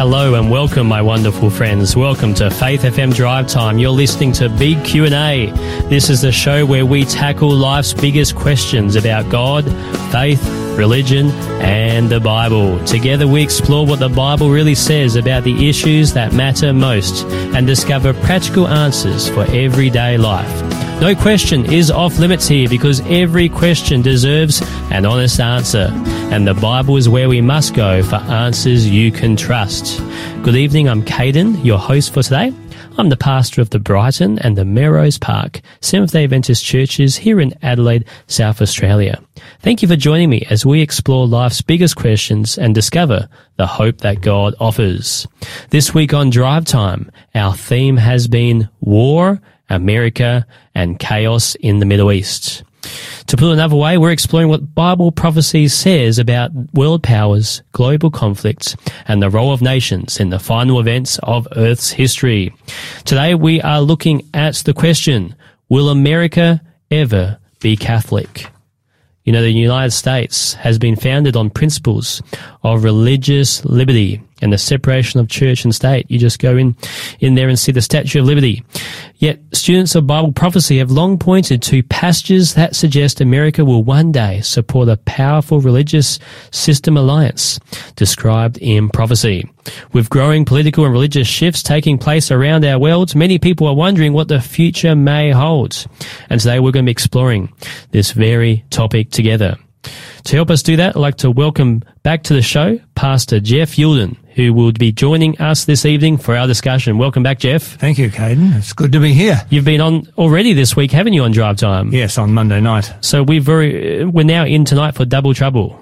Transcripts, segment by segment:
Hello and welcome, my wonderful friends. Welcome to Faith FM Drive Time. You're listening to Big Q&A. This is the show where we tackle life's biggest questions about God, faith, religion, and the Bible. Together we explore what the Bible really says about the issues that matter most and discover practical answers for everyday life. No question is off limits here because every question deserves an honest answer. And the Bible is where we must go for answers you can trust. Good evening, I'm Caden, your host for today. I'm the pastor of the Brighton and the Melrose Park Seventh-day Adventist churches here in Adelaide, South Australia. Thank you for joining me as we explore life's biggest questions and discover the hope that God offers. This week on Drive Time, our theme has been War, America, and Chaos in the Middle East. To put it another way, we're exploring what Bible prophecy says about world powers, global conflicts, and the role of nations in the final events of Earth's history. Today we are looking at the question, will America ever be Catholic? You know, the United States has been founded on principles of religious liberty and the separation of church and state. You just go in there and see the Statue of Liberty. Yet students of Bible prophecy have long pointed to passages that suggest America will one day support a powerful religious system alliance described in prophecy. With growing political and religious shifts taking place around our world, many people are wondering what the future may hold. And today we're going to be exploring this very topic together. To help us do that, I'd like to welcome back to the show Pastor Jeff Yulden, who will be joining us this evening for our discussion. Welcome back, Jeff. Thank you, Caden. It's good to be here. You've been on already this week, haven't you, on Drive Time? Yes, on Monday night. So we're now in tonight for double trouble.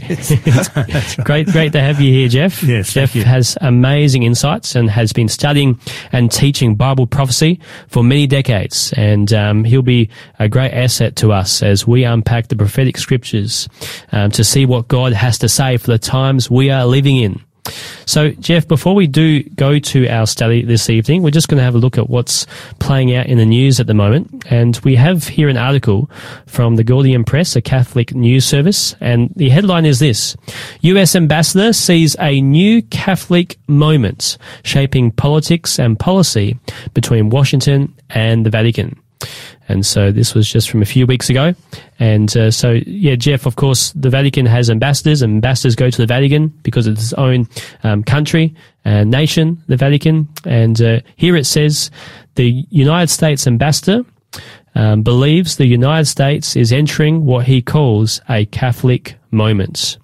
That's right. Great to have you here, Jeff. Yes, Jeff has amazing insights and has been studying and teaching Bible prophecy for many decades. And he'll be a great asset to us as we unpack the prophetic scriptures to see what God has to say for the times we are living in. So, Jeff, before we do go to our study this evening, we're just going to have a look at what's playing out in the news at the moment. And we have here an article from the Guardian Press, a Catholic news service, and the headline is this: U.S. Ambassador sees a new Catholic moment shaping politics and policy between Washington and the Vatican. And so this was just from a few weeks ago. And Jeff, of course, the Vatican has ambassadors, and ambassadors go to the Vatican because it's its own country and nation, the Vatican. And here it says the United States ambassador believes the United States is entering what he calls a Catholic moment,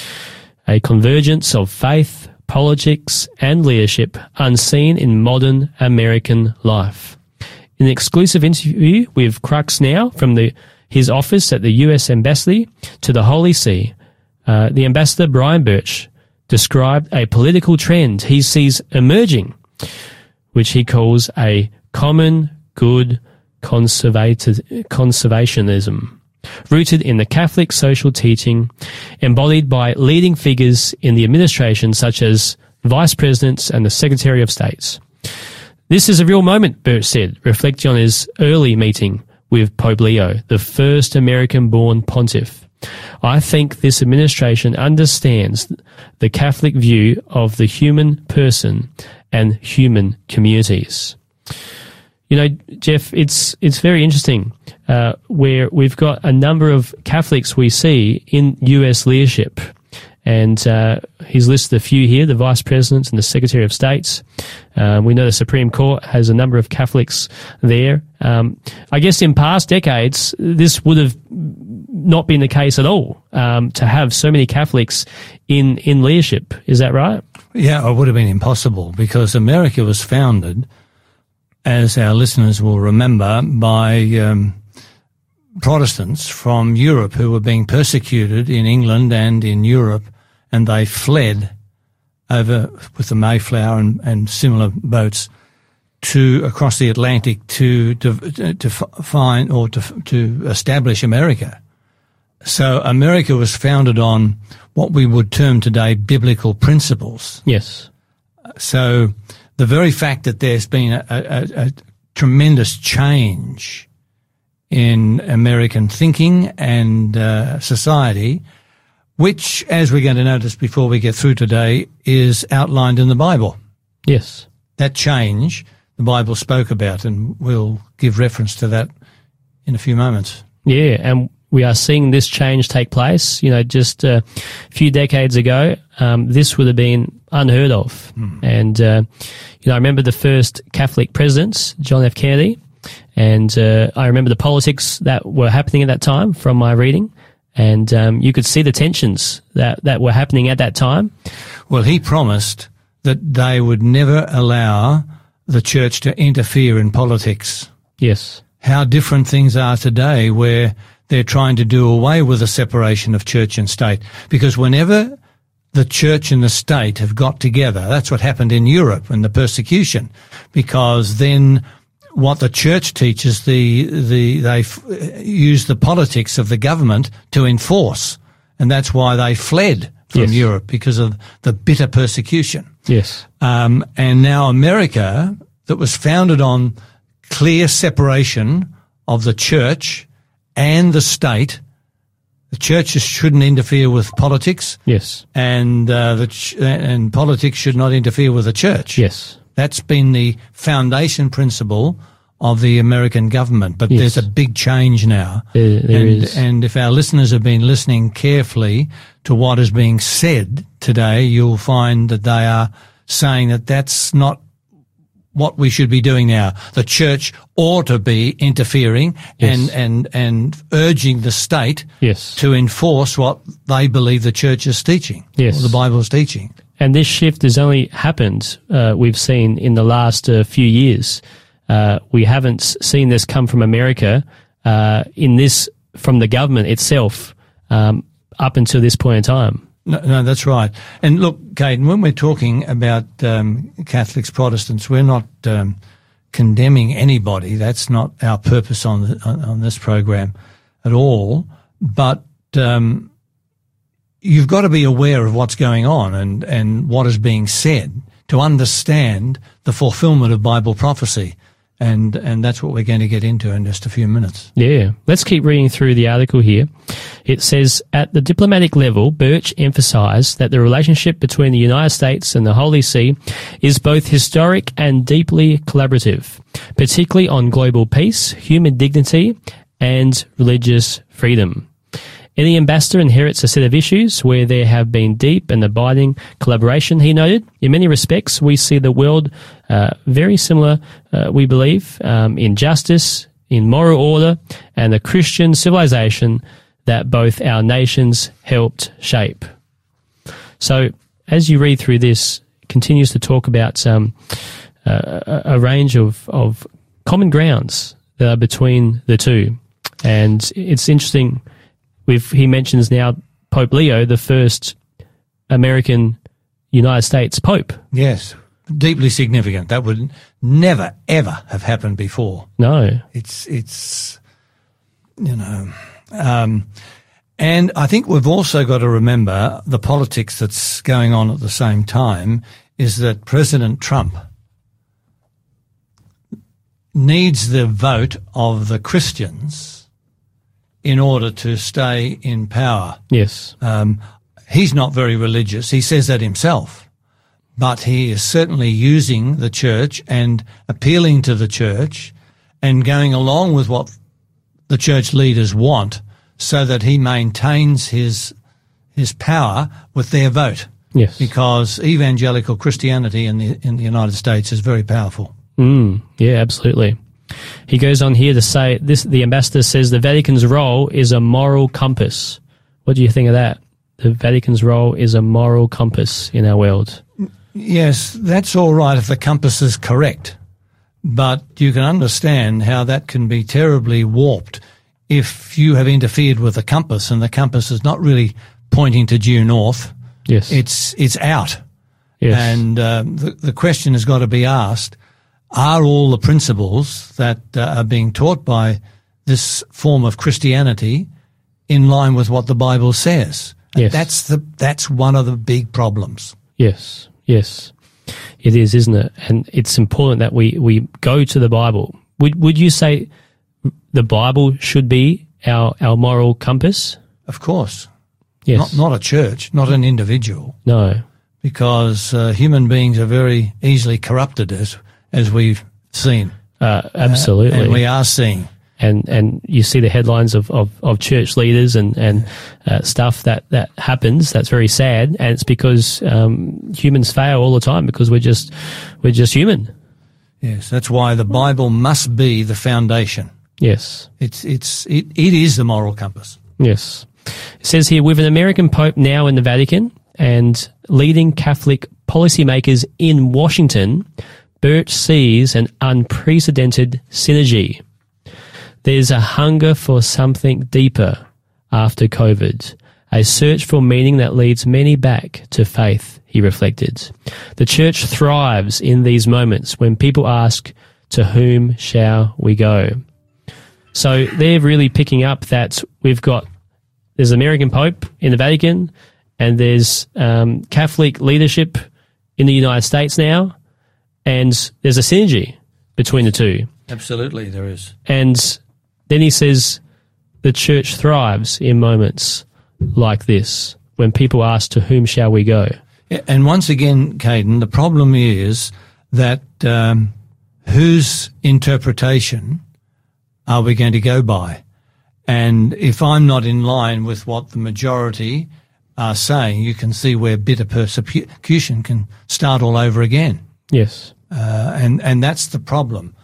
a convergence of faith, politics, and leadership unseen in modern American life. In an exclusive interview with Crux Now from his office at the U.S. Embassy to the Holy See, the ambassador Brian Birch described a political trend he sees emerging, which he calls a common good conservationism, rooted in the Catholic social teaching, embodied by leading figures in the administration such as vice presidents and the Secretary of States. This is a real moment, Birch said, reflecting on his early meeting with Pope Leo, the first American-born pontiff. I think this administration understands the Catholic view of the human person and human communities. You know, Jeff, it's very interesting where we've got a number of Catholics we see in U.S. leadership. And he's listed a few here, the Vice Presidents and the Secretary of States. We know the Supreme Court has a number of Catholics there. I guess in past decades, this would have not been the case at all, to have so many Catholics in leadership. Is that right? Yeah, it would have been impossible because America was founded, as our listeners will remember, by Protestants from Europe who were being persecuted in England and in Europe, and they fled over with the Mayflower and similar boats across the Atlantic to find or to establish America. So America was founded on what we would term today biblical principles. Yes. So the very fact that there's been a tremendous change in American thinking and society which, as we're going to notice before we get through today, is outlined in the Bible. Yes. That change the Bible spoke about, and we'll give reference to that in a few moments. Yeah, and we are seeing this change take place. You know, just a few decades ago, this would have been unheard of. And, I remember the first Catholic presidents, John F. Kennedy, and I remember the politics that were happening at that time from my reading. And you could see the tensions that were happening at that time. Well, he promised that they would never allow the church to interfere in politics. Yes. How different things are today, where they're trying to do away with the separation of church and state. Because whenever the church and the state have got together, that's what happened in Europe in the persecution. Because then what the church teaches, they use the politics of the government to enforce. And that's why they fled from Europe, because of the bitter persecution. Yes. And now America, that was founded on clear separation of the church and the state. The churches shouldn't interfere with politics. Yes. And and politics should not interfere with the church. Yes. That's been the foundation principle of the American government. But there's a big change now. There is. And if our listeners have been listening carefully to what is being said today, you'll find that they are saying that that's not what we should be doing now. The church ought to be interfering and urging the state to enforce what they believe the church is teaching, or the Bible is teaching. And this shift has only happened, we've seen, in the last few years. We haven't seen this come from America, from the government itself, up until this point in time. No, that's right. And look, Caden, when we're talking about Catholics, Protestants, we're not condemning anybody. That's not our purpose on this program at all. But you've got to be aware of what's going on and what is being said to understand the fulfillment of Bible prophecy. And that's what we're going to get into in just a few minutes. Yeah. Let's keep reading through the article here. It says, at the diplomatic level, Birch emphasized that the relationship between the United States and the Holy See is both historic and deeply collaborative, particularly on global peace, human dignity, and religious freedom. Any ambassador inherits a set of issues where there have been deep and abiding collaboration, he noted. In many respects, we see the world very similar, we believe, in justice, in moral order, and the Christian civilization that both our nations helped shape. So, as you read through this, it continues to talk about a range of common grounds that are between the two. And it's interesting. He mentions now Pope Leo, the first American United States Pope. Yes, deeply significant. That would never, ever have happened before. No. It's and I think we've also got to remember the politics that's going on at the same time is that President Trump needs the vote of the Christians in order to stay in power. Yes. He's not very religious. He says that himself. But he is certainly using the church and appealing to the church and going along with what the church leaders want so that he maintains his power with their vote. Yes. Because evangelical Christianity in the United States is very powerful. Yeah, absolutely. He goes on here to say this. The ambassador says the Vatican's role is a moral compass. What do you think of that? The Vatican's role is a moral compass in our world. Yes, that's all right if the compass is correct. But you can understand how that can be terribly warped if you have interfered with the compass and the compass is not really pointing to due north. Yes. It's out. Yes. And the question has got to be asked, are all the principles that are being taught by this form of Christianity in line with what the Bible says? Yes. That's one of the big problems. Yes, yes. It is, isn't it? And it's important that we go to the Bible. Would you say the Bible should be our moral compass? Of course. Yes. Not a church, not an individual, No. because human beings are very easily corrupted, as we've seen. Absolutely. And we are seeing. And you see the headlines of church leaders and stuff that happens. That's very sad, and it's because humans fail all the time because we're just human. Yes, that's why the Bible must be the foundation. Yes, it is the moral compass. yes. It says here, with an American Pope now in the Vatican and leading Catholic policymakers in Washington, Birch sees an unprecedented synergy. There's a hunger for something deeper after COVID, a search for meaning that leads many back to faith, he reflected. The church thrives in these moments when people ask, to whom shall we go? So they're really picking up that there's American Pope in the Vatican, and there's Catholic leadership in the United States now, and there's a synergy between the two. Absolutely, there is. And then he says the church thrives in moments like this, when people ask, to whom shall we go? And once again, Caden, the problem is that whose interpretation are we going to go by? And if I'm not in line with what the majority are saying, you can see where bitter persecution can start all over again. Yes. And that's the problem.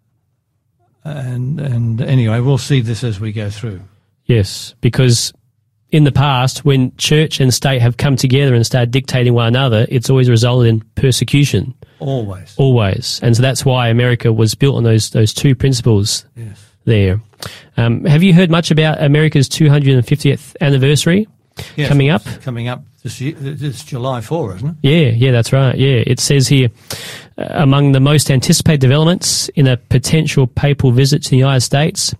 And anyway, we'll see this as we go through. Yes, because in the past, when church and state have come together and started dictating one another, it's always resulted in persecution. Always. And so that's why America was built on those two principles. Yes. There. Have you heard much about America's 250th anniversary coming up? Coming up this year, it's July 4, isn't it? Yeah, that's right. Yeah, it says here, among the most anticipated developments in a potential papal visit to the United States,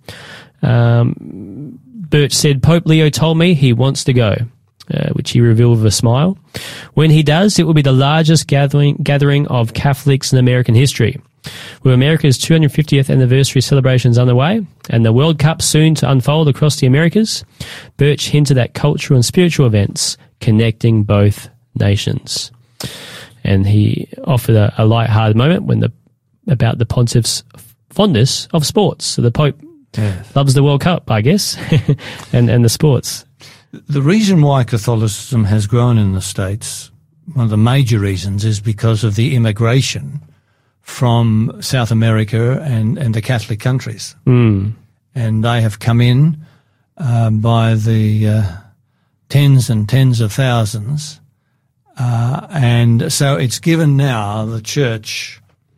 Birch said, Pope Leo told me he wants to go, which he revealed with a smile. When he does, it will be the largest gathering of Catholics in American history. With America's 250th anniversary celebrations underway and the World Cup soon to unfold across the Americas, Birch hinted at cultural and spiritual events connecting both nations. And he offered a light-hearted moment about the pontiff's fondness of sports. So the Pope loves the World Cup, I guess, and the sports. The reason why Catholicism has grown in the States, one of the major reasons, is because of the immigration from South America and the Catholic countries. Mm. And they have come in by the tens and tens of thousands. And so it's given now the church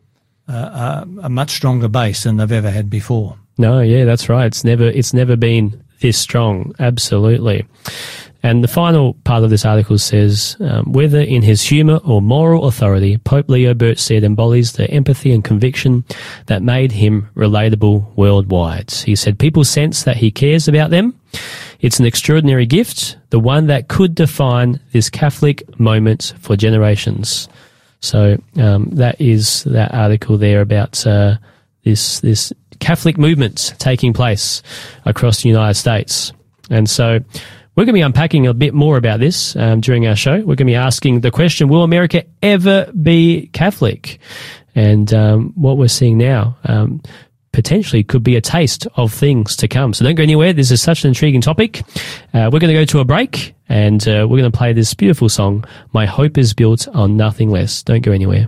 a much stronger base than they've ever had before. No, yeah, that's right. It's never been this strong. Absolutely. And the final part of this article says, whether in his humour or moral authority, Pope Leo, Birch said, embodies the empathy and conviction that made him relatable worldwide. He said, people sense that he cares about them. It's an extraordinary gift, the one that could define this Catholic moment for generations. So that is that article there about this Catholic movement taking place across the United States. And so we're going to be unpacking a bit more about this during our show. We're going to be asking the question, will America ever be Catholic? And what we're seeing now potentially could be a taste of things to come. So don't go anywhere. This is such an intriguing topic. We're going to go to a break, and we're going to play this beautiful song, My Hope is Built on Nothing Less. Don't go anywhere.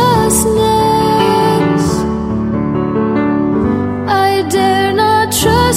Trust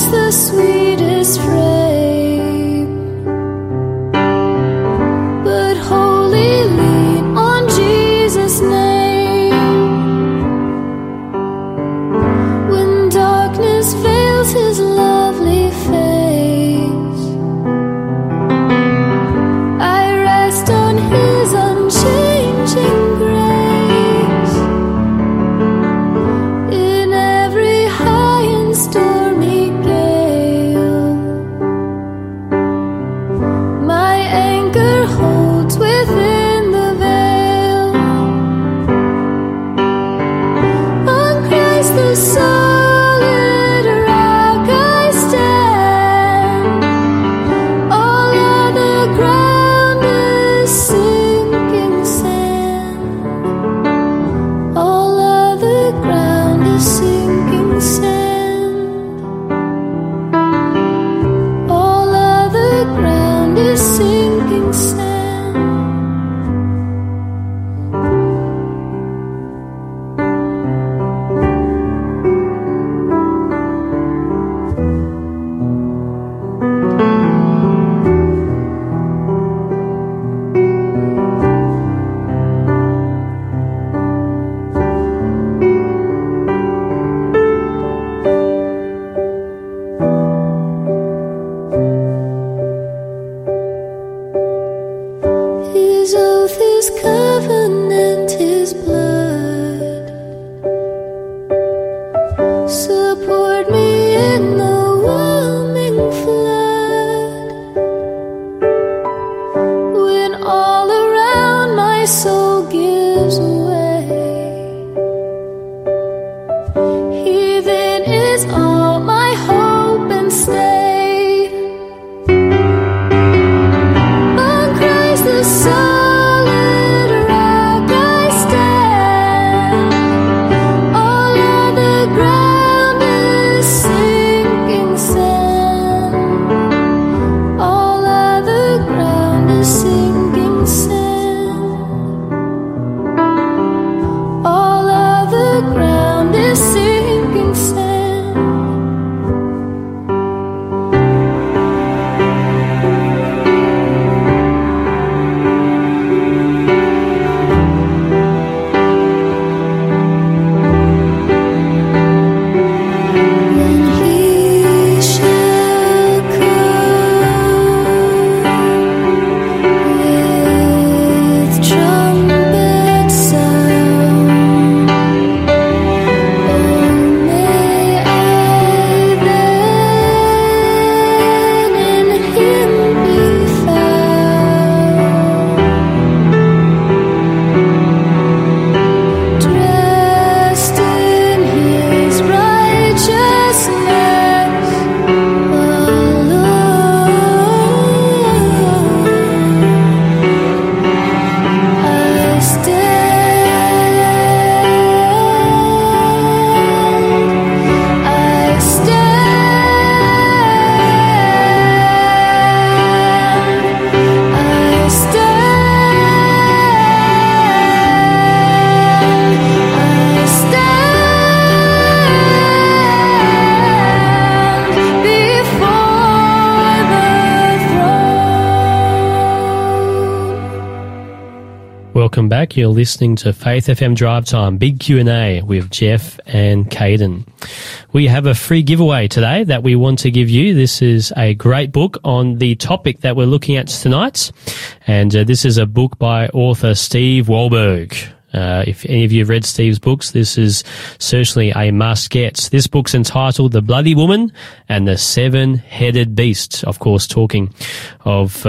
Welcome back. You're listening to Faith FM Drive Time, big Q&A with Jeff and Caden. We have a free giveaway today that we want to give you. This is a great book on the topic that we're looking at tonight. And this is a book by author Steve Wohlberg. If any of you have read Steve's books, this is certainly a must-get. This book's entitled The Bloody Woman and the Seven-Headed Beast, of course, talking of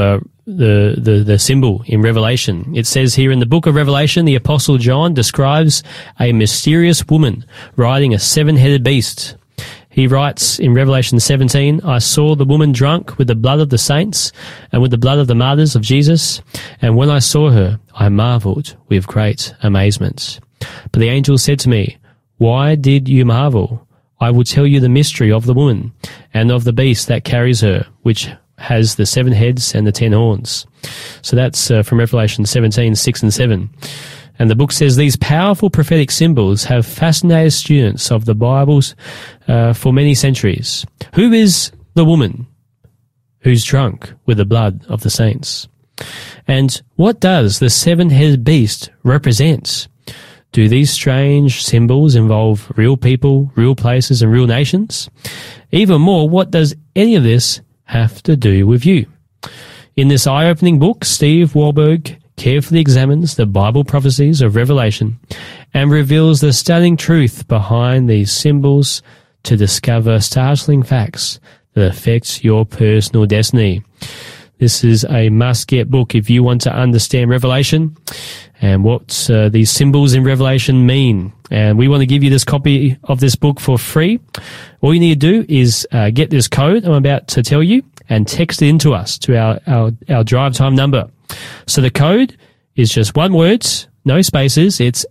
the symbol in Revelation. It says here in the book of Revelation, the Apostle John describes a mysterious woman riding a seven-headed beast. He writes in Revelation 17, I saw the woman drunk with the blood of the saints and with the blood of the martyrs of Jesus. And when I saw her, I marveled with great amazement. But the angel said to me, why did you marvel? I will tell you the mystery of the woman and of the beast that carries her, which has the 7 heads and the 10 horns. So that's from Revelation 17, 6 and 7. And the book says these powerful prophetic symbols have fascinated students of the Bibles for many centuries. Who is the woman who's drunk with the blood of the saints? And what does the seven-headed beast represent? Do these strange symbols involve real people, real places, and real nations? Even more, what does any of this have to do with you? In this eye-opening book, Steve Wohlberg carefully examines the Bible prophecies of Revelation and reveals the stunning truth behind these symbols to discover startling facts that affect your personal destiny. This is a must-get book if you want to understand Revelation and what these symbols in Revelation mean. And we want to give you this copy of this book for free. All you need to do is get this code I'm about to tell you and text it into us to our drive time number. So the code is just one word, no spaces. It's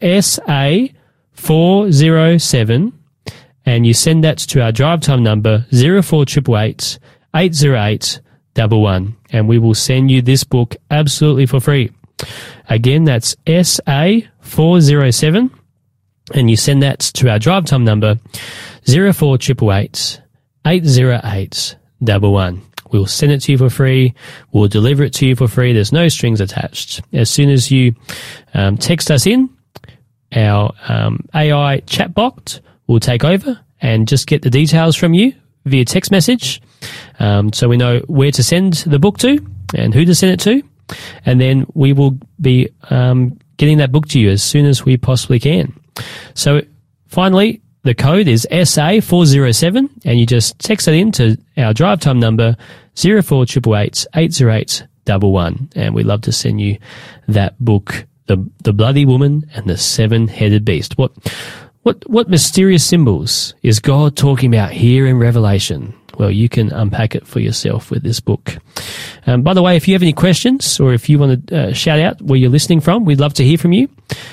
SA407, and you send that to our drive time number 04888 808 11, and we will send you this book absolutely for free. Again, that's SA407, and you send that to our drive time number 04888 808 11. We'll send it to you for free. We'll deliver it to you for free. There's no strings attached. As soon as you text us in, our AI chatbot will take over and just get the details from you via text message, so we know where to send the book to and who to send it to. And then we will be getting that book to you as soon as we possibly can. So finally, the code is SA407, and you just text it in to our drive time number 04888 808 11, and we'd love to send you that book, The Bloody Woman and the Seven-Headed Beast. What mysterious symbols is God talking about here in Revelation? Well, you can unpack it for yourself with this book. By the way, if you have any questions or if you want to shout out where you're listening from, we'd love to hear from you.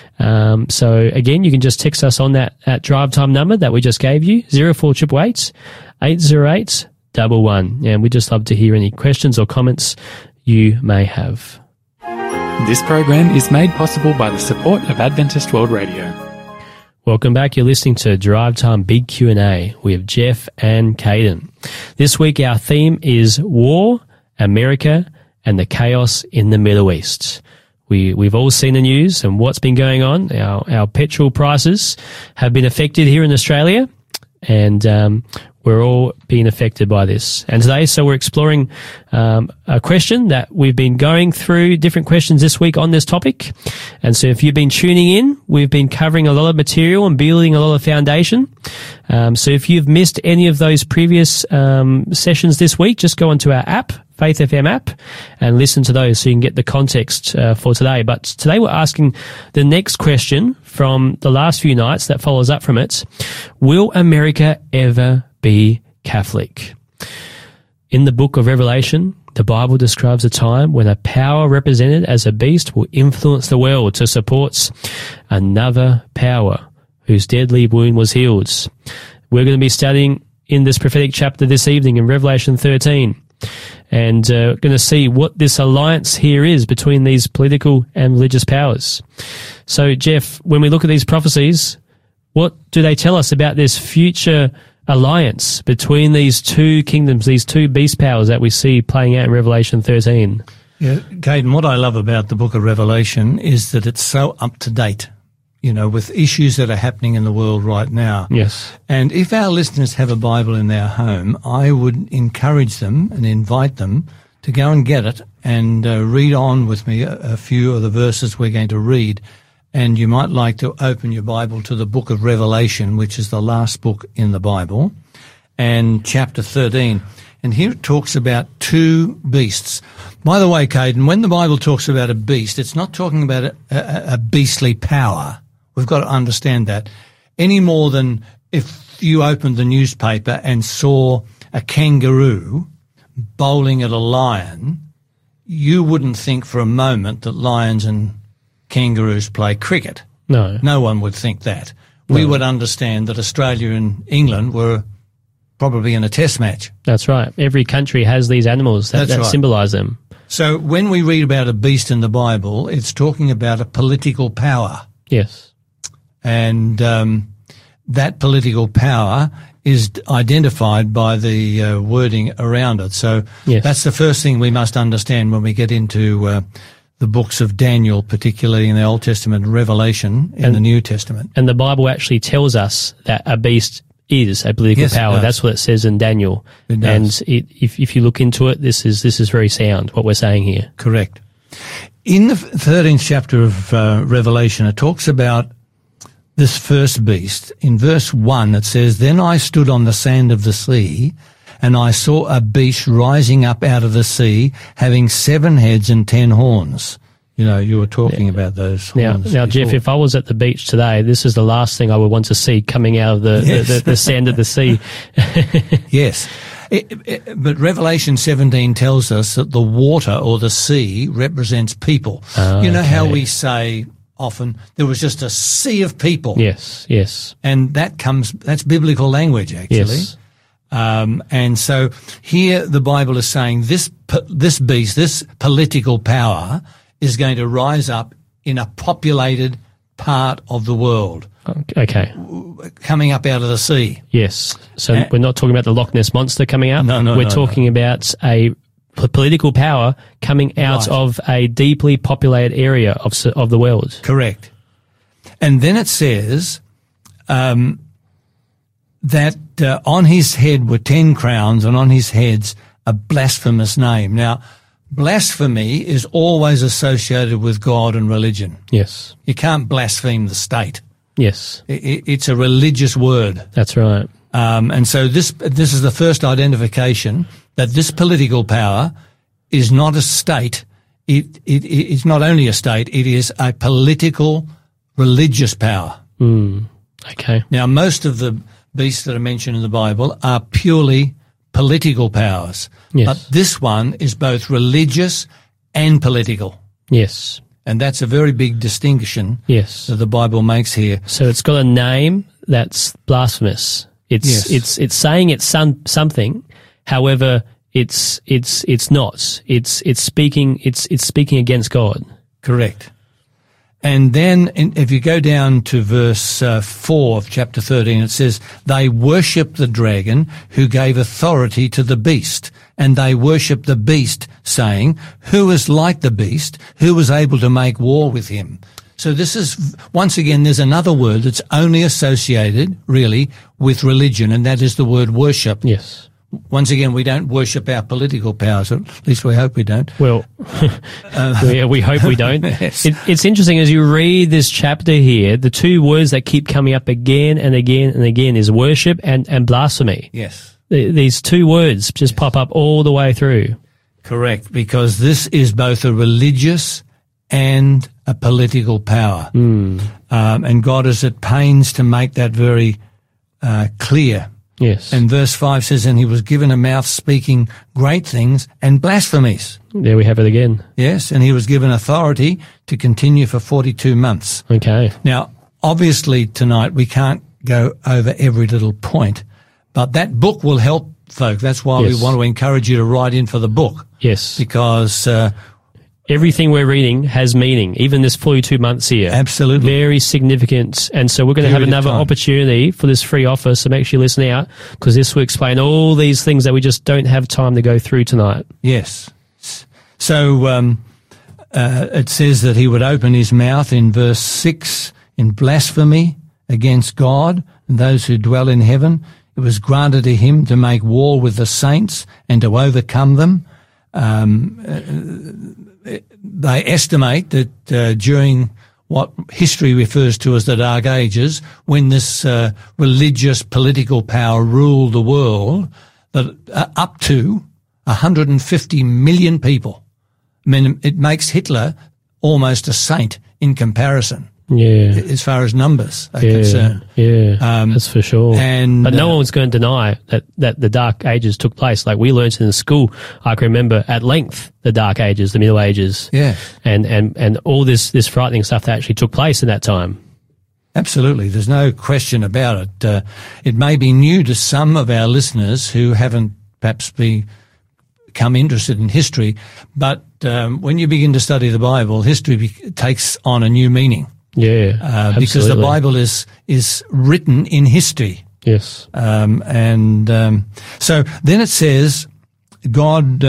So again, you can just text us on that drive time number that we just gave you, 04888 808 11. And we'd just love to hear any questions or comments you may have. This program is made possible by the support of Adventist World Radio. Welcome back. You're listening to Drive Time Big Q&A with Jeff and Caden. This week our theme is War, America, and the Chaos in the Middle East. We've all seen the news and what's been going on. Our petrol prices have been affected here in Australia, and we're all being affected by this. And today, so we're exploring a question that we've been going through, different questions this week on this topic. And so if you've been tuning in, we've been covering a lot of material and building a lot of foundation. So if you've missed any of those previous sessions this week, just go onto our app, Faith FM app, and listen to those so you can get the context for today. But today we're asking the next question from the last few nights that follows up from it. Will America ever be Catholic? In the book of Revelation, the Bible describes a time when a power represented as a beast will influence the world to support another power whose deadly wound was healed. We're going to be studying in this prophetic chapter this evening in Revelation 13. And going to see what this alliance here is between these political and religious powers. So, Jeff, when we look at these prophecies, what do they tell us about this future alliance between these two kingdoms, these two beast powers that we see playing out in Revelation 13? Yeah, Caden, what I love about the book of Revelation is that it's so up to date, with issues that are happening in the world right now. Yes. And if our listeners have a Bible in their home, I would encourage them and invite them to go and get it and read on with me a few of the verses we're going to read. And you might like to open your Bible to the book of Revelation, which is the last book in the Bible, and chapter 13. And here it talks about two beasts. By the way, Caden, when the Bible talks about a beast, it's not talking about a beastly power. We've got to understand that. Any more than if you opened the newspaper and saw a kangaroo bowling at a lion, you wouldn't think for a moment that lions and kangaroos play cricket. No. No one would think that. We would understand that Australia and England were probably in a test match. That's right. Every country has these animals that right. symbolise them. So when we read about a beast in the Bible, it's talking about a political power. Yes. And that political power is identified by the wording around it. So yes. That's the first thing we must understand when we get into the books of Daniel, particularly in the Old Testament, and Revelation in the New Testament. And the Bible actually tells us that a beast is a political power. That's what it says in Daniel. It does. And if you look into it, this is very sound, what we're saying here. Correct. In the 13th chapter of Revelation, it talks about this first beast. In verse 1, it says, "Then I stood on the sand of the sea, and I saw a beast rising up out of the sea, having 7 heads and 10 horns." You were talking about those horns. Now, Jeff, if I was at the beach today, this is the last thing I would want to see coming out of the sand of the sea. Yes. But Revelation 17 tells us that the water or the sea represents people. You know how we say often there was just a sea of people. Yes, yes. And that's biblical language, actually. Yes. And so here the Bible is saying this beast, this political power, is going to rise up in a populated part of the world. Okay. Coming up out of the sea. Yes. So we're not talking about the Loch Ness Monster coming out. No. We're talking about a political power coming out of a deeply populated area of the world. Correct. And then it says that on his head were 10 crowns, and on his heads a blasphemous name. Now, blasphemy is always associated with God and religion. Yes. You can't blaspheme the state. Yes. It's a religious word. That's right. And so this is the first identification that this political power is not a state. It's not only a state, it is a political, religious power. Okay. Now, most of the beasts that are mentioned in the Bible are purely political powers. Yes. But this one is both religious and political. Yes. And that's a very big distinction Yes. that the Bible makes here. So it's got a name that's blasphemous. It's saying it's something. However, it's not. It's speaking against God. Correct. And then if you go down to verse 4 of chapter 13, it says, "They worship the dragon who gave authority to the beast, and they worship the beast, saying, 'Who is like the beast? Who was able to make war with him?'" So this is, once again, there's another word that's only associated, really, with religion, and that is the word worship. Yes. Once again, we don't worship our political powers, or at least we hope we don't. Well, we hope we don't. Yes. It's interesting as you read this chapter here, the two words that keep coming up again and again and again is worship and blasphemy. Yes. These two words just pop up all the way through. Correct, because this is both a religious and a political power. And God is at pains to make that very clear. Yes. And verse 5 says, "And he was given a mouth speaking great things and blasphemies." There we have it again. Yes, and he was given authority to continue for 42 months. Okay. Now, obviously tonight we can't go over every little point, but that book will help, folks. That's why we want to encourage you to write in for the book. Yes. Because everything we're reading has meaning, even this 42 months here. Absolutely. Very significant. And so we're going to have another opportunity for this free offer, so make sure you listen out, because this will explain all these things that we just don't have time to go through tonight. Yes. So it says that he would open his mouth in verse 6 in blasphemy against God and those who dwell in heaven. It was granted to him to make war with the saints and to overcome them. They estimate that during what history refers to as the Dark Ages, when this religious political power ruled the world, that up to 150 million people. I mean, it makes Hitler almost a saint in comparison. Yeah. As far as numbers are concerned. Yeah, that's for sure. But no one's going to deny that the Dark Ages took place. Like we learned in school, I can remember at length the Dark Ages, the Middle Ages. Yeah. And all this frightening stuff that actually took place in that time. Absolutely. There's no question about it. It may be new to some of our listeners who haven't perhaps become interested in history, but when you begin to study the Bible, history takes on a new meaning. Yeah, because the Bible is written in history. Yes. So then it says, God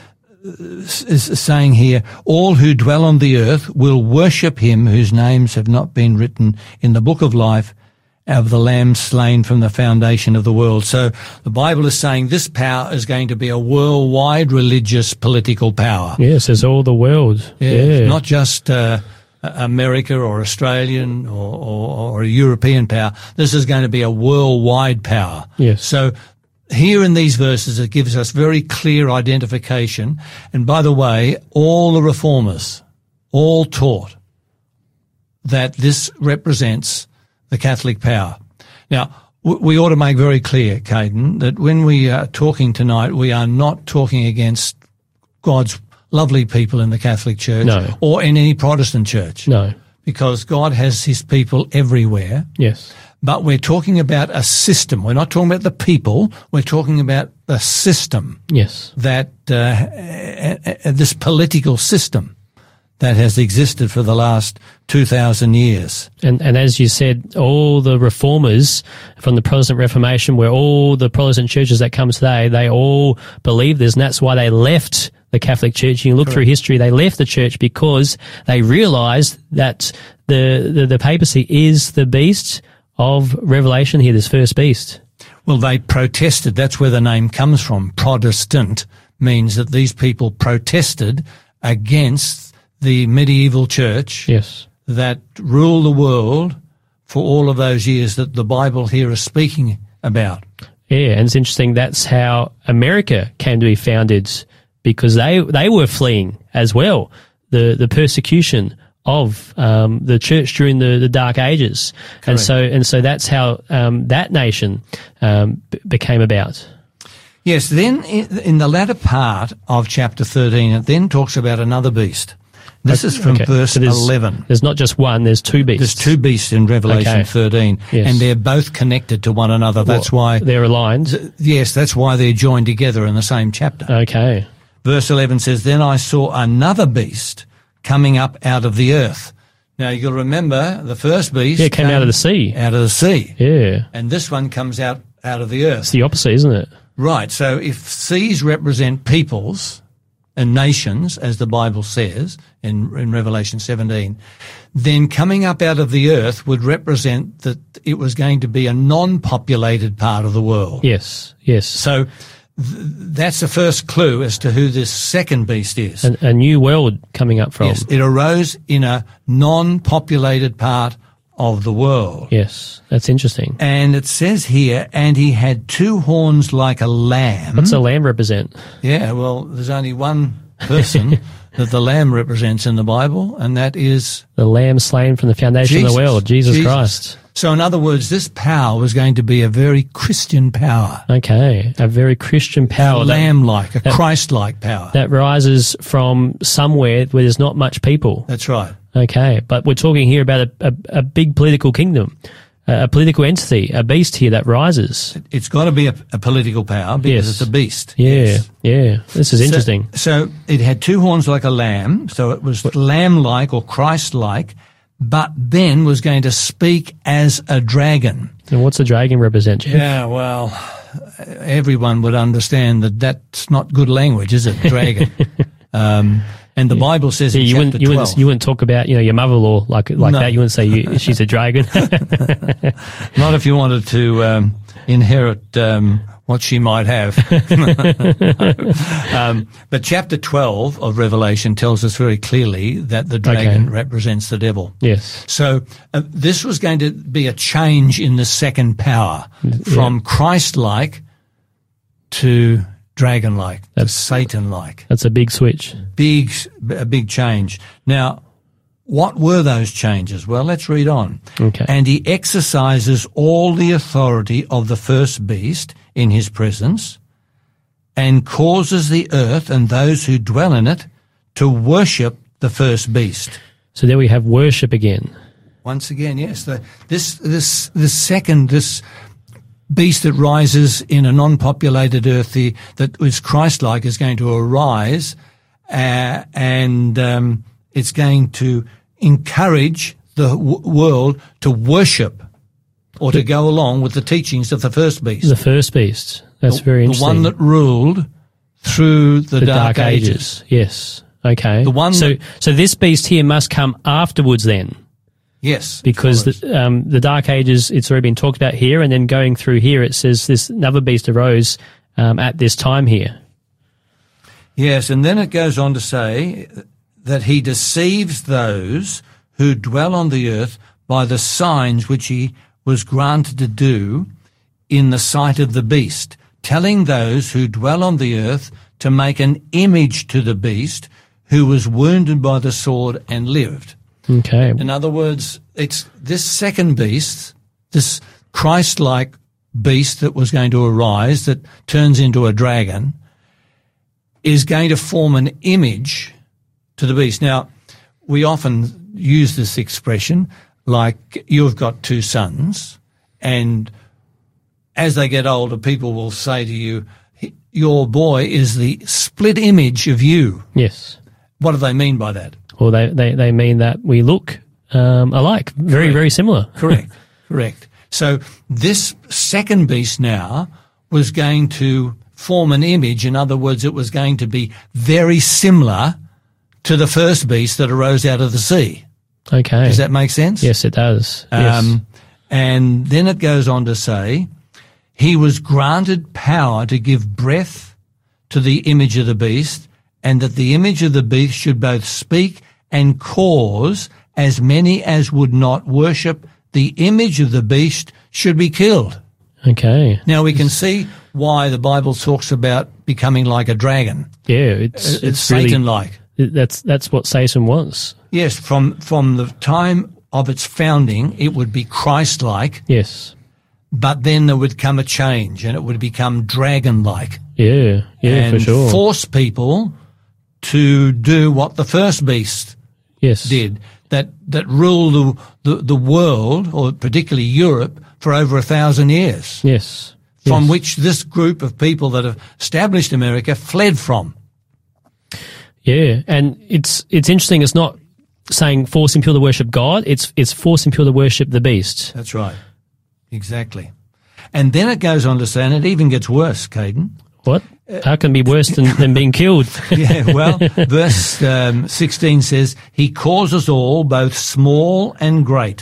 is saying here, all who dwell on the earth will worship him whose names have not been written in the book of life of the Lamb slain from the foundation of the world. So the Bible is saying this power is going to be a worldwide religious political power. Yes, it's all the world. Yeah. Not just America or Australian or a European power. This is going to be a worldwide power. Yes. So here in these verses, it gives us very clear identification. And by the way, all the reformers all taught that this represents the Catholic power. Now, we ought to make very clear, Caden, that when we are talking tonight, we are not talking against God's lovely people in the Catholic Church or in any Protestant church. No. Because God has his people everywhere. Yes. But we're talking about a system. We're not talking about the people. We're talking about the system. Yes. That this political system that has existed for the last 2,000 years. And as you said, all the reformers from the Protestant Reformation, where all the Protestant churches that come today, they all believe this, and that's why they left the Catholic Church. You can look through history, they left the church because they realised that the papacy is the beast of Revelation here, this first beast. Well, they protested. That's where the name comes from. Protestant means that these people protested against the medieval church that ruled the world for all of those years that the Bible here is speaking about. Yeah, and it's interesting, that's how America came to be founded, because they were fleeing as well the persecution of the church during the Dark Ages. Correct. And so that's how that nation became about. Yes, then in the latter part of chapter 13, it then talks about another beast. This is from verse 11. There's not just one, there's two beasts. There's two beasts in Revelation 13, and they're both connected to one another. That's why they're aligned? Yes, that's why they're joined together in the same chapter. Okay. Verse 11 says, then I saw another beast coming up out of the earth. Now, you'll remember the first beast came out of the sea. Out of the sea. Yeah. And this one comes out of the earth. It's the opposite, isn't it? Right. So if seas represent peoples and nations, as the Bible says in Revelation 17, then coming up out of the earth would represent that it was going to be a non-populated part of the world. Yes, yes. So that's the first clue as to who this second beast is. A new world coming up from. Yes, it arose in a non-populated part of the world. Yes, that's interesting. And it says here, and he had two horns like a lamb. What's a lamb represent? Yeah, well, there's only one person that the lamb represents in the Bible, and that is the lamb slain from the foundation of the world, Jesus Christ. So in other words, this power was going to be a very Christian power. Okay, a very Christian power. A lamb-like, a Christ-like power. That rises from somewhere where there's not much people. That's right. Okay, but we're talking here about a big political kingdom, a political entity, a beast here that rises. It's got to be a political power because it's a beast. Yeah, yeah. This is interesting. So it had two horns like a lamb, so it was lamb-like or Christ-like, but then was going to speak as a dragon. And what's a dragon represent, Jeff? Yeah, well, everyone would understand that that's not good language, is it, dragon? And the Bible says in chapter 12. You wouldn't talk about, your mother-in-law like that. You wouldn't say she's a dragon. Not if you wanted to inherit what she might have. But chapter 12 of Revelation tells us very clearly that the dragon represents the devil. Yes. So this was going to be a change in the second power from Christ-like to dragon-like, to Satan-like. That's a big switch. A big change. Now, what were those changes? Well, let's read on. Okay. And he exercises all the authority of the first beast in his presence and causes the earth and those who dwell in it to worship the first beast. So there we have worship again. Once again, yes. This beast that rises in a non-populated earth that is Christ-like is going to arise and it's going to encourage the world to worship or to go along with the teachings of the first beast. The first beast. That's very interesting. The one that ruled through the Dark Ages. Yes. Okay. The one so this beast here must come afterwards then. Yes. Because the Dark Ages, it's already been talked about here, and then going through here it says this another beast arose at this time here. Yes, and then it goes on to say that he deceives those who dwell on the earth by the signs which he was granted to do in the sight of the beast, telling those who dwell on the earth to make an image to the beast who was wounded by the sword and lived. Okay. In other words, it's this second beast, this Christ-like beast that was going to arise that turns into a dragon, is going to form an image to the beast. Now, we often use this expression like you've got two sons, and as they get older, people will say to you, your boy is the split image of you. Yes. What do they mean by that? Well, they mean that we look alike, very, very similar. Correct. So this second beast now was going to form an image. In other words, it was going to be very similar to the first beast that arose out of the sea. Okay. Does that make sense? Yes, it does. Yes. And then it goes on to say, he was granted power to give breath to the image of the beast, and that the image of the beast should both speak and cause as many as would not worship the image of the beast should be killed. Okay. Now we can see why the Bible talks about becoming like a dragon. Yeah, it's Satan-like. Really, that's what Satan was. Yes, from the time of its founding, it would be Christ-like. Yes. But then there would come a change, and it would become dragon-like. Yeah, for sure. And force people to do what the first beast did, that ruled the world, or particularly Europe, for over 1,000 years. Yes. From which this group of people that have established America fled from. Yeah, and it's interesting. It's not saying forcing people to worship God. It's forcing people to worship the beast. That's right. Exactly. And then it goes on to say, and it even gets worse, Caden. What? How can it be worse than being killed? Yeah, well, verse 16 says, he causes all, both small and great,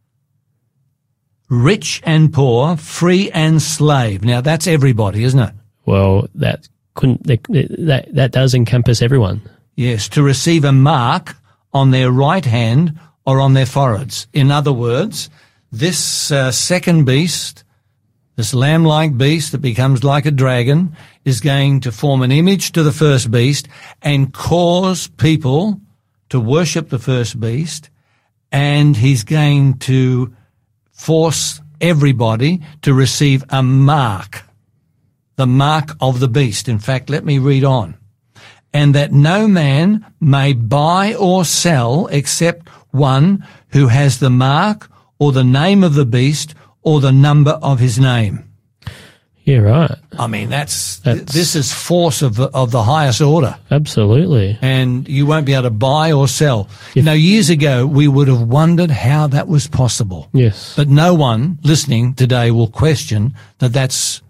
rich and poor, free and slave. Now, that's everybody, isn't it? Well, that does encompass everyone. Yes, to receive a mark on their right hand or on their foreheads. In other words, this second beast, this lamb-like beast that becomes like a dragon, is going to form an image to the first beast and cause people to worship the first beast, and he's going to force everybody to receive a mark, the mark of the beast. In fact, let me read on. And that no man may buy or sell except one who has the mark or the name of the beast or the number of his name. Yeah, right. I mean, this is force of the highest order. Absolutely. And you won't be able to buy or sell. Years ago, we would have wondered how that was possible. Yes. But no one listening today will question that that's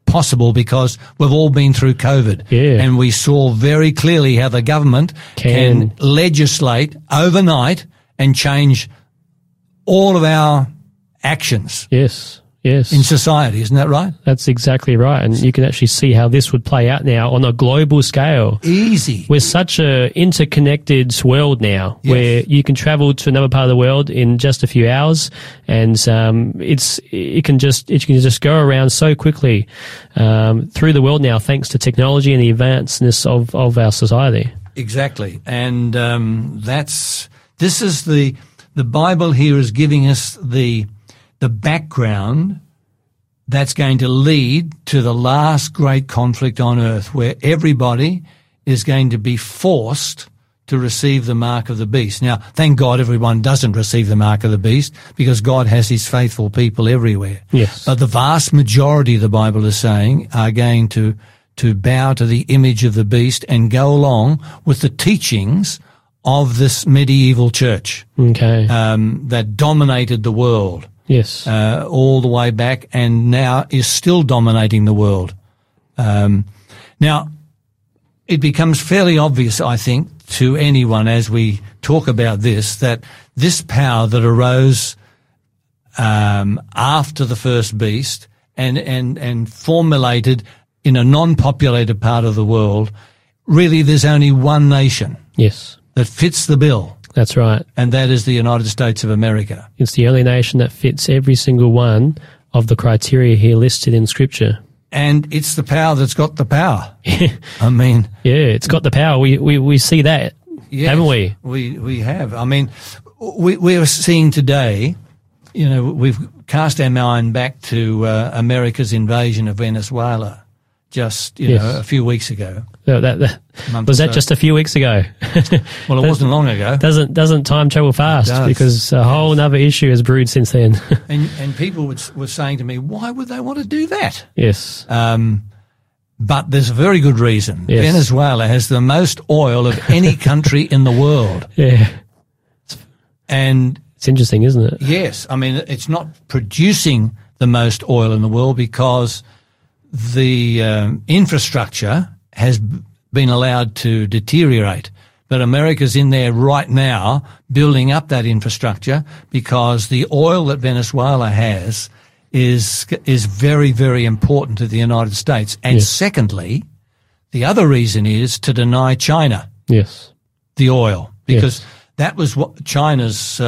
possible because we've all been through COVID. Yeah. And we saw very clearly how the government can legislate overnight and change all of our actions Yes. Yes. in society. Isn't that right? That's exactly right. And you can actually see how this would play out now on a global scale. Easy. We're such a interconnected world now, Yes. where you can travel to another part of the world in just a few hours, and it can just go around so quickly through the world now, thanks to technology and the advancedness of our society. Exactly. And this is the Bible here is giving us the background that's going to lead to the last great conflict on earth, where everybody is going to be forced to receive the mark of the beast. Now, thank God everyone doesn't receive the mark of the beast, because God has his faithful people everywhere. Yes. But the vast majority, the Bible is saying, are going to bow to the image of the beast and go along with the teachings of this medieval church Okay. that dominated the world. Yes. All the way back, and now is still dominating the world. Now, it becomes fairly obvious, I think, to anyone as we talk about this, that this power that arose after the first beast and formulated in a non-populated part of the world, really there's only one nation Yes. that fits the bill, That's right. and that is the United States of America. It's the only nation that fits every single one of the criteria here listed in Scripture. And it's the power that's got the power. I mean, Yeah, it's got the power. We see that, yes, haven't we? We have. I mean, we are seeing today, we've cast our mind back to America's invasion of Venezuela just, Yes. a few weeks ago. Was that so. just a few weeks ago? Well, it wasn't long ago. Doesn't time travel fast? It does. Because a whole other issue has brewed since then. And people were saying to me, why would they want to do that? Yes. But there's a very good reason. Yes. Venezuela has the most oil of any country in the world. Yeah. And It's interesting, isn't it? yes, I mean, it's not producing the most oil in the world because the infrastructure has been allowed to deteriorate. But America's in there right now building up that infrastructure because the oil that Venezuela has is very, very important to the United States. And Yes. secondly, the other reason is to deny China Yes. the oil, because Yes. that was what China's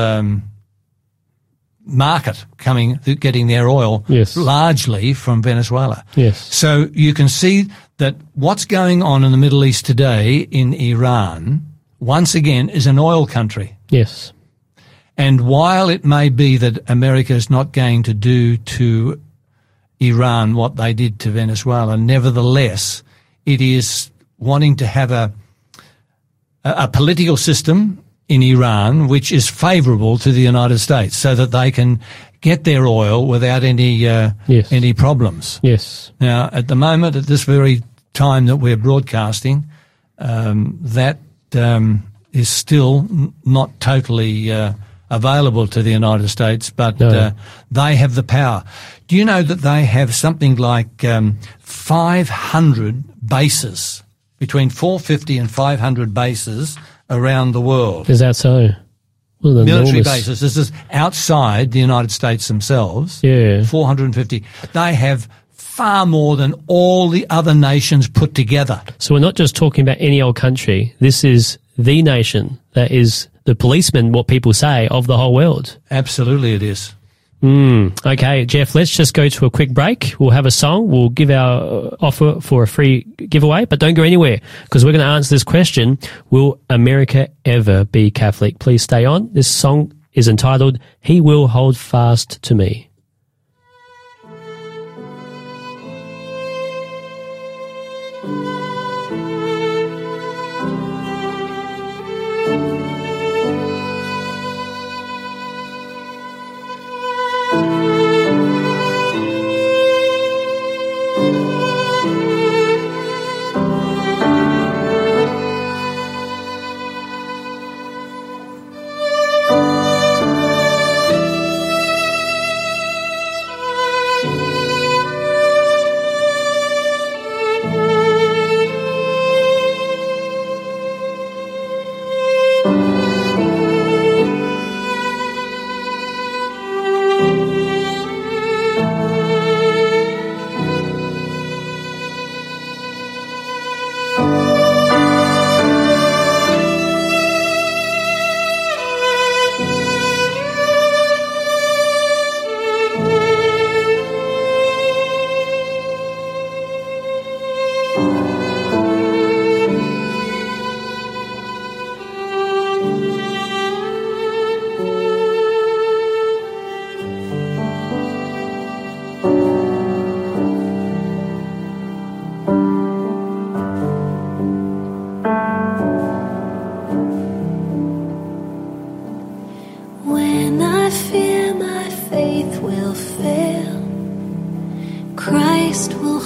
market getting their oil Yes. largely from Venezuela. Yes. So you can see that what's going on in the Middle East today in Iran, once again, is an oil country. Yes. And while it may be that America is not going to do to Iran what they did to Venezuela, nevertheless, it is wanting to have a political system in Iran which is favourable to the United States, so that they can get their oil without any problems. Yes. Now, at the moment, at this very time that we're broadcasting, that is still not totally available to the United States, but No. they have the power. Do you know that they have something like 500 bases, between 450 and 500 bases around the world? Is that so? Well, Military enormous. bases. This is outside the United States themselves. Yeah. 450. They have far more than all the other nations put together. So we're not just talking about any old country. This is the nation that is the policeman, what people say, of the whole world. Absolutely it is. Okay, Jeff, let's just go to a quick break. We'll have a song. We'll give our offer for a free giveaway, but don't go anywhere, because we're going to answer this question. Will America ever be Catholic? Please stay on. This song is entitled, He Will Hold Fast to Me.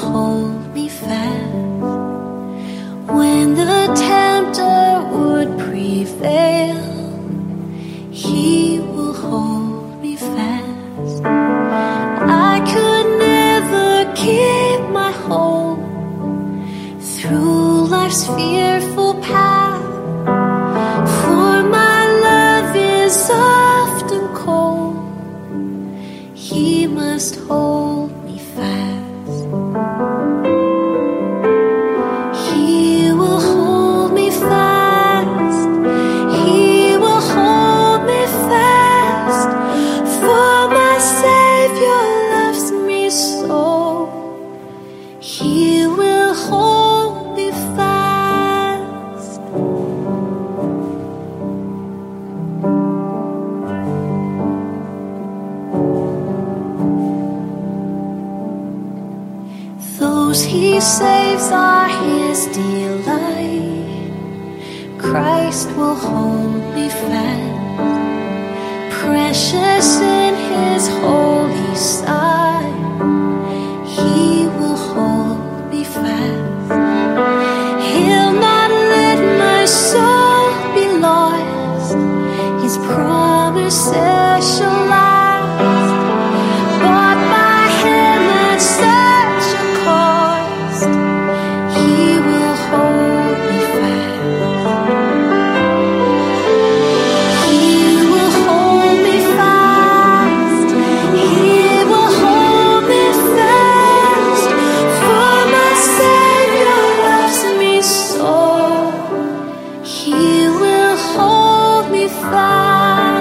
hold me fast. When the tempter would prevail, He will hold me fast. I could never keep my hold through life's fearful path, for my love is often cold. He must hold me fast. He will hold me fast. He will hold me fast. For my Savior loves me so. He will hold me fast. Those He saves are His delight. Christ will hold me fast. Precious in His holy sight, He will hold me fast. He'll not let my soul be lost. His promises shall last. Bought by Him at such a cost, He will hold me fast. He will hold me fast. He will hold me fast. For my Savior loves me so. He will hold me fast.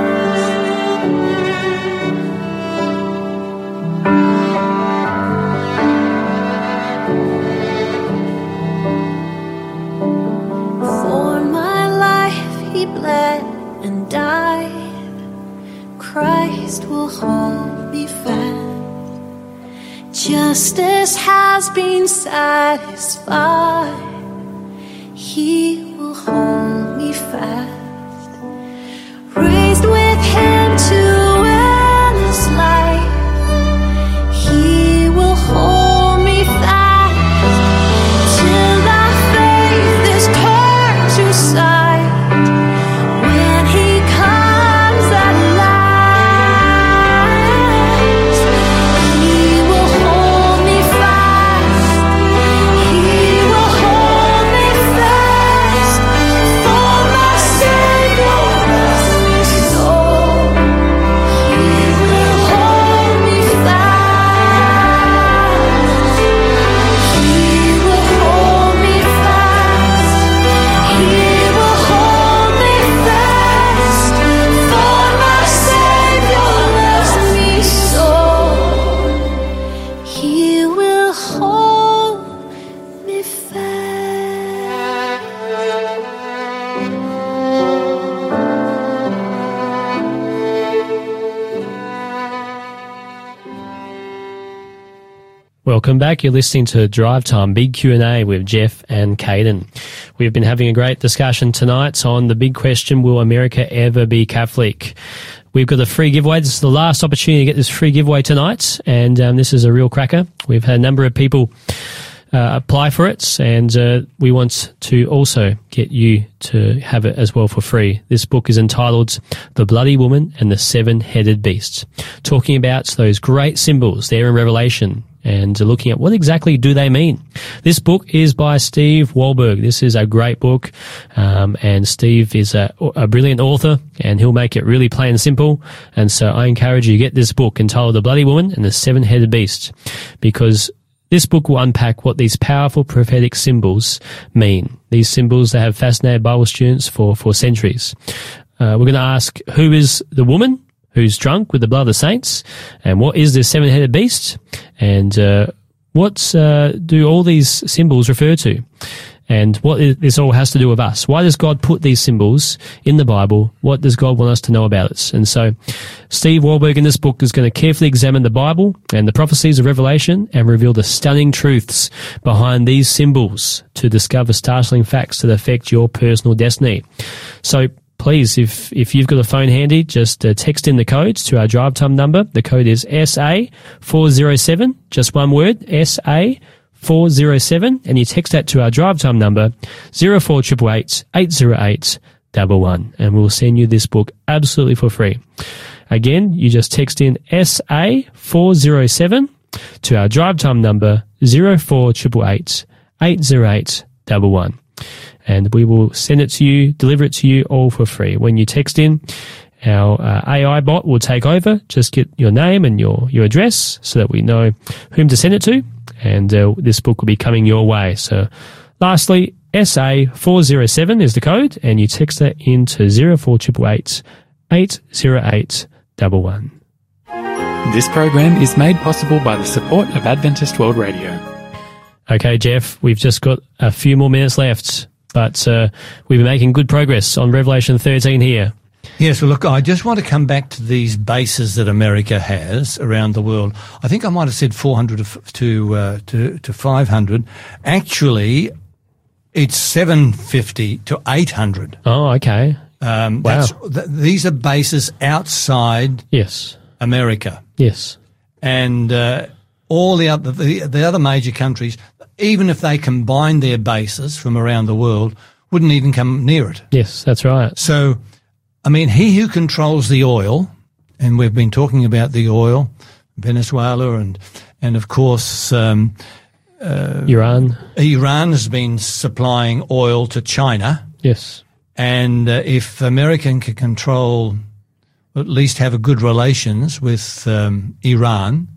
For my life He bled and died. Christ will hold me fast. Justice has been satisfied. He will hold me fast. Raised with Him to endless life, He will hold me fast. Till our faith is turned to sight, when He comes at last, He will hold me fast. He will hold me fast. For my Savior loves me so. He will hold me fast. He will hold me fast. He will hold me fast. For my Savior loves me so. He will hold me fast. Welcome back. You're listening to Drive Time, Big Q&A with Jeff and Caden. We've been having a great discussion tonight on the big question, will America ever be Catholic? We've got a free giveaway. This is the last opportunity to get this free giveaway tonight, and this is a real cracker. We've had a number of people apply for it, and we want to also get you to have it as well for free. This book is entitled The Bloody Woman and the Seven-Headed Beast, talking about those great symbols there in Revelation and looking at what exactly do they mean. This book is by Steve Wohlberg. This is a great book, and Steve is a brilliant author, and he'll make it really plain and simple. And so I encourage you to get this book entitled The Bloody Woman and the Seven-Headed Beast, because this book will unpack what these powerful prophetic symbols mean. These symbols that have fascinated Bible students for centuries. We're going to ask, who is the woman who's drunk with the blood of the saints? And what is this seven-headed beast? And what do all these symbols refer to? And what this all has to do with us. Why does God put these symbols in the Bible? What does God want us to know about it? And so Steve Wohlberg in this book is going to carefully examine the Bible and the prophecies of Revelation and reveal the stunning truths behind these symbols to discover startling facts that affect your personal destiny. So please, if you've got a phone handy, just text in the codes to our Drive Time number. The code is SA407, just one word, SA407. 407, and you text that to our drive time number 04888 808 11, and we'll send you this book absolutely for free. Again, you just text in SA407 to our drive time number 04888 808 11, and we will send it to you, deliver it to you all for free. When you text in, our AI bot will take over. Just get your name and your address so that we know whom to send it to, and this book will be coming your way. So lastly, SA407 is the code, and you text that into 04888 808 11. This program is made possible by the support of Adventist World Radio. Okay, Jeff, we've just got a few more minutes left, but we've been making good progress on Revelation 13 here. Yes, well, look, I just want to come back to these bases that America has around the world. I think I might have said 400 to 500. Actually, it's 750 to 800. Oh, okay. Wow. These are bases outside Yes. America. Yes. And all the other major countries, even if they combined their bases from around the world, wouldn't even come near it. Yes, that's right. So, I mean, he who controls the oil, and we've been talking about the oil, Venezuela, and of course Iran. Iran has been supplying oil to China. Yes. And if America can control, at least have a good relations with Iran,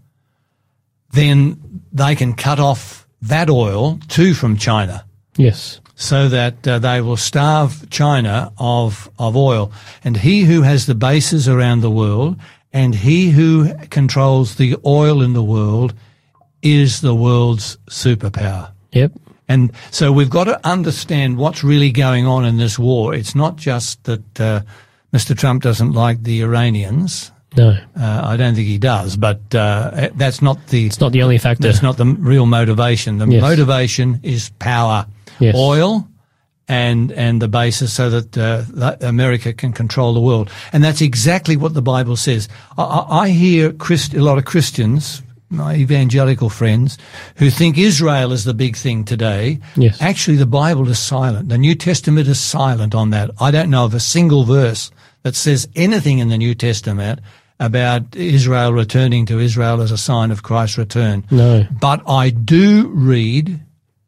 then they can cut off that oil too from China. Yes. So that they will starve China of oil. And he who has the bases around the world and he who controls the oil in the world is the world's superpower. Yep. And so we've got to understand what's really going on in this war. It's not just that Mr. Trump doesn't like the Iranians. No. I don't think he does, but that's not the... It's not the only factor. That's not the real motivation. The motivation is power. Yes. Oil and the basis so that America can control the world. And that's exactly what the Bible says. I hear a lot of Christians, my evangelical friends, who think Israel is the big thing today. Yes. Actually, the Bible is silent. The New Testament is silent on that. I don't know of a single verse that says anything in the New Testament about Israel returning to Israel as a sign of Christ's return. No. But I do read,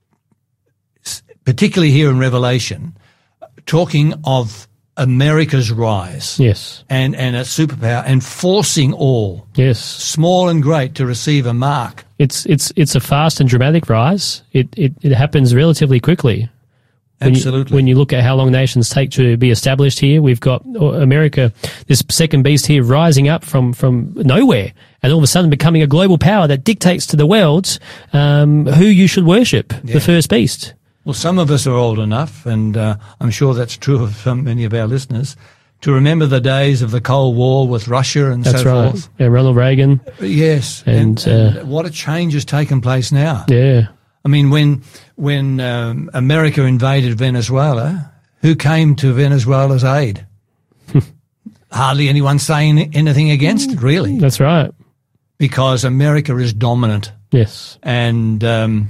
particularly here in Revelation, talking of America's rise. Yes. And a superpower and forcing all, Yes. small and great, to receive a mark. It's a fast and dramatic rise. It happens relatively quickly. Absolutely. When you look at how long nations take to be established here, we've got America, this second beast here, rising up from nowhere and all of a sudden becoming a global power that dictates to the world who you should worship, the first beast. Well, some of us are old enough, and I'm sure that's true of many of our listeners, to remember the days of the Cold War with Russia and That's so right. forth. Yeah, Ronald Reagan. Yes. And what a change has taken place now. Yeah. I mean, when America invaded Venezuela, who came to Venezuela's aid? Hardly anyone saying anything against it, really. That's right. Because America is dominant. Yes. And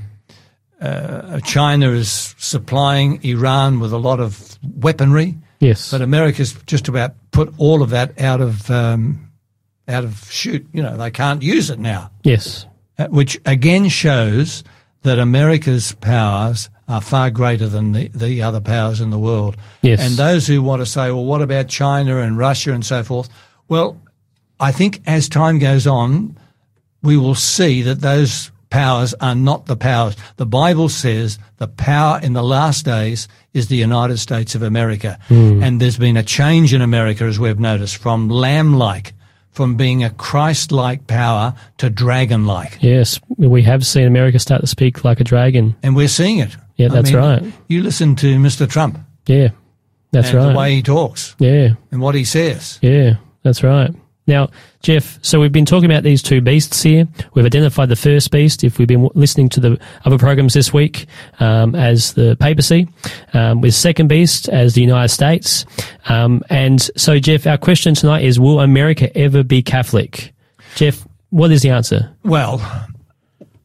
China is supplying Iran with a lot of weaponry. Yes. But America's just about put all of that out of shoot. You know, they can't use it now. Yes. Which again shows that America's powers are far greater than the other powers in the world. Yes. And those who want to say, well, what about China and Russia and so forth? Well, I think as time goes on, we will see that those powers are not the powers. The Bible says the power in the last days is the United States of America. And there's been a change in America, as we've noticed, from lamb-like, from being a Christ-like power to dragon-like. Yes, we have seen America start to speak like a dragon. And we're seeing it. Yeah, that's right. You listen to Mr. Trump. Yeah, that's and right. the way he talks. Yeah. And what he says. Yeah, that's right. Now, Jeff, so we've been talking about these two beasts here. We've identified the first beast, if we've been listening to the other programs this week, as the papacy, with second beast as the United States. And so, Jeff, our question tonight is, will America ever be Catholic? Jeff, what is the answer? Well,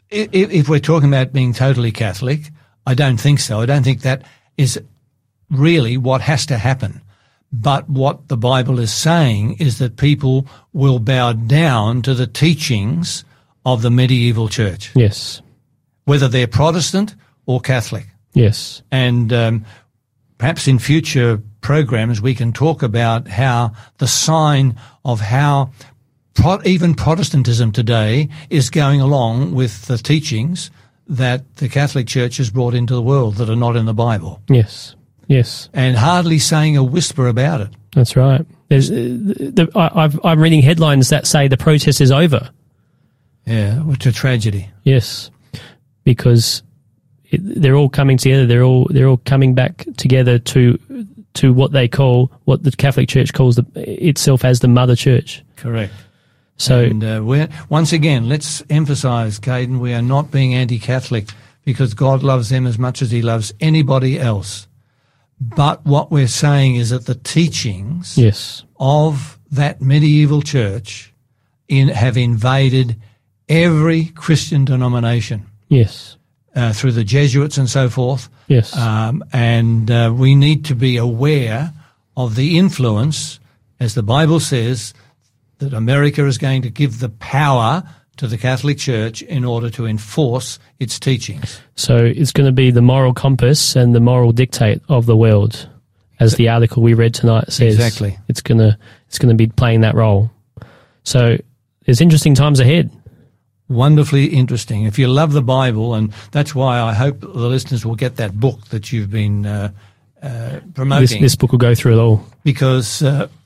if we're talking about being totally Catholic, I don't think so. I don't think that is really what has to happen. But what the Bible is saying is that people will bow down to the teachings of the medieval church, Yes. whether they're Protestant or Catholic. Yes. And perhaps in future programs we can talk about how the sign of how even Protestantism today is going along with the teachings that the Catholic Church has brought into the world that are not in the Bible, Yes. Yes. and hardly saying a whisper about it. That's right. There's, I'm reading headlines that say the protest is over. Yeah, which a tragedy. Yes, because they're all coming together. They're all coming back together to what they call, what the Catholic Church calls itself as the Mother Church. Correct. So, And once again, let's emphasise, Caden, we are not being anti-Catholic because God loves them as much as he loves anybody else. But what we're saying is that the teachings yes, of that medieval church have invaded every Christian denomination yes, through the Jesuits and so forth. yes, And we need to be aware of the influence, as the Bible says, that America is going to give the power to the Catholic Church in order to enforce its teachings. So it's going to be the moral compass and the moral dictate of the world, as the article we read tonight says. Exactly. It's going to be playing that role. So there's interesting times ahead. Wonderfully interesting. If you love the Bible, and that's why I hope the listeners will get that book that you've been promoting. This book will go through it all. Because,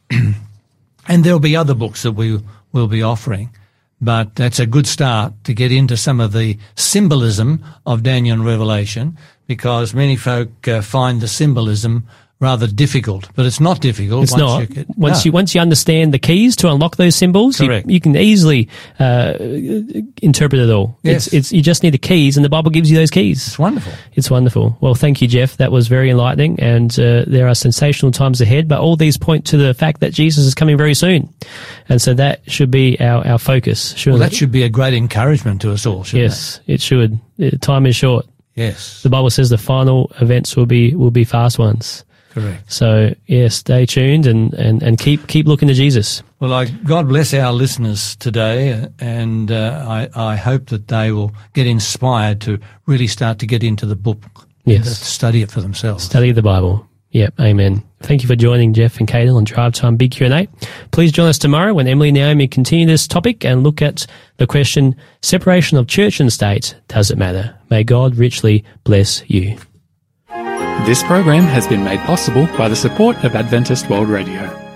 and there'll be other books that we will be offering, but that's a good start to get into some of the symbolism of Daniel and Revelation, because many folk find the symbolism rather difficult, but it's not difficult. It's not. Once you understand the keys to unlock those symbols, Correct. you can easily interpret it all. Yes. You just need the keys, and the Bible gives you those keys. It's wonderful. It's wonderful. Well, thank you, Jeff. That was very enlightening, and there are sensational times ahead, but all these point to the fact that Jesus is coming very soon. And so that should be our focus. Surely. Well, that should be a great encouragement to us all, shouldn't Yes, it should. Time is short. it? Yes, The Bible says the final events will be fast ones. correct. So, stay tuned and keep looking to Jesus. Well, God bless our listeners today, and I hope that they will get inspired to really start to get into the book and Yes. to study it for themselves. Study the Bible. Yep, amen. Thank you for joining Jeff and Caden on Drive Time Big Q&A. Please join us tomorrow when Emily and Naomi continue this topic and look at the question, separation of church and state, does it matter? May God richly bless you. This program has been made possible by the support of Adventist World Radio.